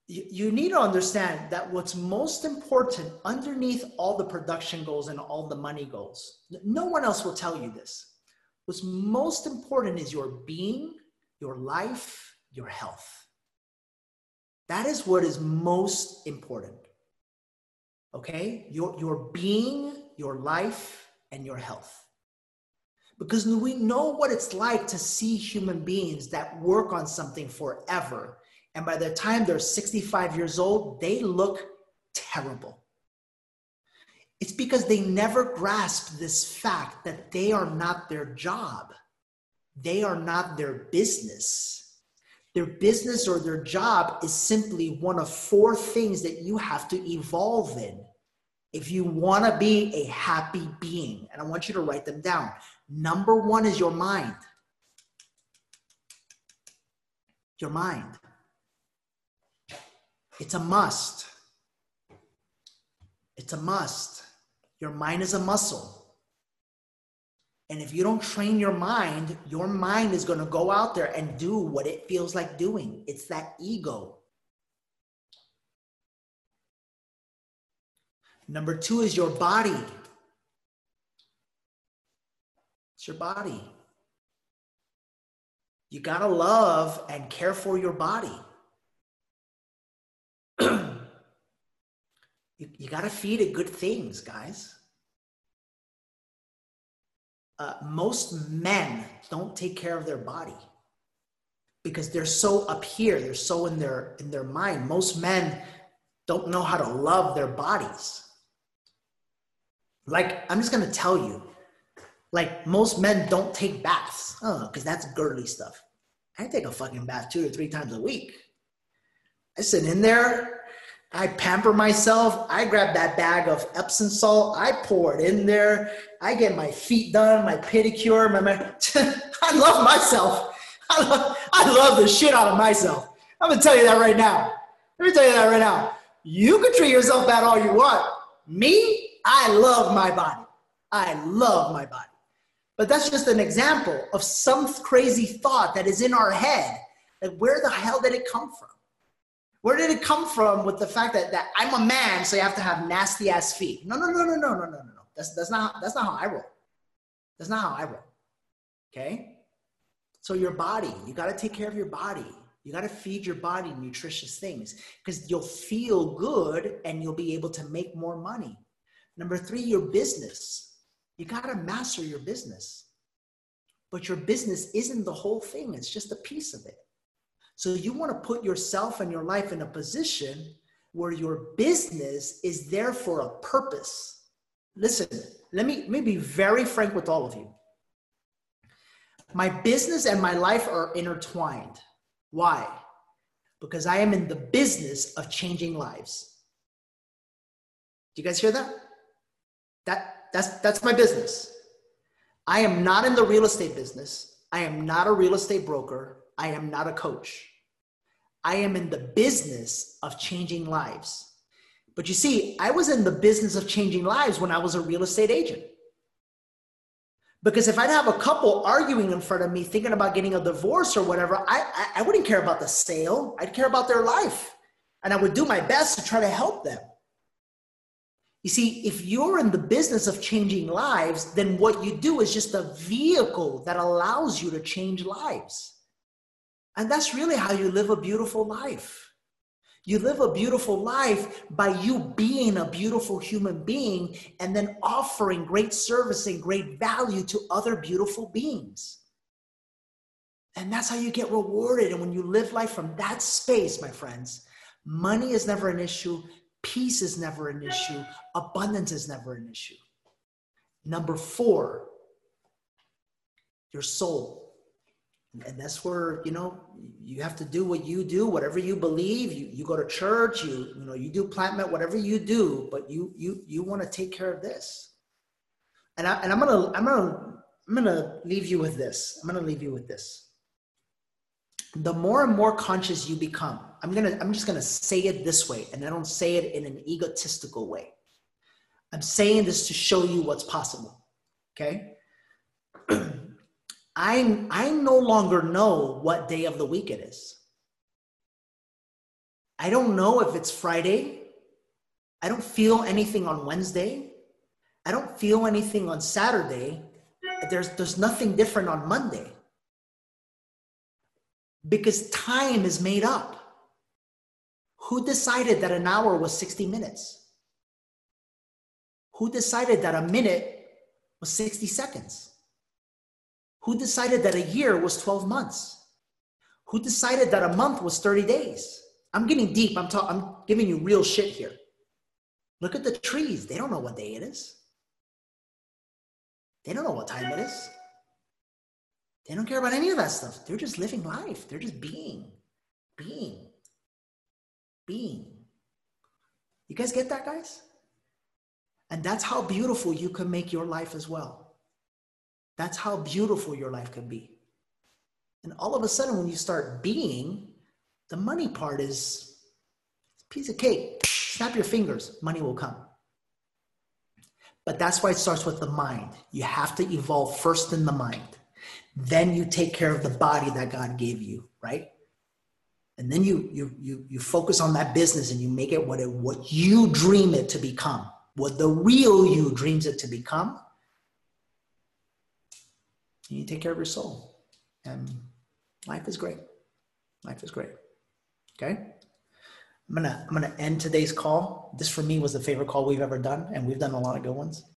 You need to understand that what's most important underneath all the production goals and all the money goals, no one else will tell you this. What's most important is your being, your life, your health. That is what is most important. Okay? Your being, your life, and your health. Because we know what it's like to see human beings that work on something forever. And by the time they're 65 years old, they look terrible. It's because they never grasp this fact that they are not their job. They are not their business. Their business or their job is simply one of 4 things that you have to evolve in if you want to be a happy being. And I want you to write them down. Number 1 is your mind. Your mind. It's a must. It's a must. Your mind is a muscle. And if you don't train your mind is going to go out there and do what it feels like doing. It's that ego. Number 2 is your body. It's your body. You got to love and care for your body. You got to feed it good things, guys. Most men don't take care of their body because they're so up here. They're so in their mind. Most men don't know how to love their bodies. Like, I'm just going to tell you, like, most men don't take baths. Oh, because that's girly stuff. I take a fucking bath 2 or 3 times a week. I sit in there. I pamper myself. I grab that bag of Epsom salt. I pour it in there. I get my feet done, my pedicure. I love myself. I love the shit out of myself. I'm going to tell you that right now. Let me tell you that right now. You can treat yourself bad all you want. Me, I love my body. I love my body. But that's just an example of some crazy thought that is in our head. Like, where the hell did it come from? Where did it come from with the fact that I'm a man, so you have to have nasty ass feet? No. That's not how I roll. That's not how I roll. Okay? So your body, you got to take care of your body. You got to feed your body nutritious things because you'll feel good and you'll be able to make more money. Number 3, your business. You got to master your business. But your business isn't the whole thing. It's just a piece of it. So you want to put yourself and your life in a position where your business is there for a purpose. Listen, let me be very frank with all of you. My business and my life are intertwined. Why? Because I am in the business of changing lives. Do you guys hear that? That's my business. I am not in the real estate business. I am not a real estate broker. I am not a coach. I am in the business of changing lives. But you see, I was in the business of changing lives when I was a real estate agent. Because if I'd have a couple arguing in front of me, thinking about getting a divorce or whatever, I wouldn't care about the sale. I'd care about their life. And I would do my best to try to help them. You see, if you're in the business of changing lives, then what you do is just a vehicle that allows you to change lives. And that's really how you live a beautiful life. You live a beautiful life by you being a beautiful human being and then offering great service and great value to other beautiful beings. And that's how you get rewarded. And when you live life from that space, my friends, money is never an issue. Peace is never an issue. Abundance is never an issue. Number 4, your soul. And that's where, you have to do what you do, whatever you believe. You go to church, you do plant med, whatever you do, but you want to take care of this. And I'm gonna leave you with this. The more and more conscious you become, I'm just gonna say it this way, and I don't say it in an egotistical way. I'm saying this to show you what's possible. Okay? I no longer know what day of the week it is. I don't know if it's Friday. I don't feel anything on Wednesday. I don't feel anything on Saturday. There's nothing different on Monday. Because time is made up. Who decided that an hour was 60 minutes? Who decided that a minute was 60 seconds? Who decided that a year was 12 months? Who decided that a month was 30 days? I'm getting deep. I'm giving you real shit here. Look at the trees. They don't know what day it is. They don't know what time it is. They don't care about any of that stuff. They're just living life. They're just being. You guys get that, guys? And that's how beautiful you can make your life as well. That's how beautiful your life can be. And all of a sudden, when you start being, the money part is a piece of cake. Snap your fingers, money will come. But that's why it starts with the mind. You have to evolve first in the mind. Then you take care of the body that God gave you, right? And then you focus on that business and you make it what you dream it to become, what the real you dreams it to become. And you take care of your soul. And life is great. Life is great. Okay? I'm gonna end today's call. This for me was the favorite call we've ever done, and we've done a lot of good ones.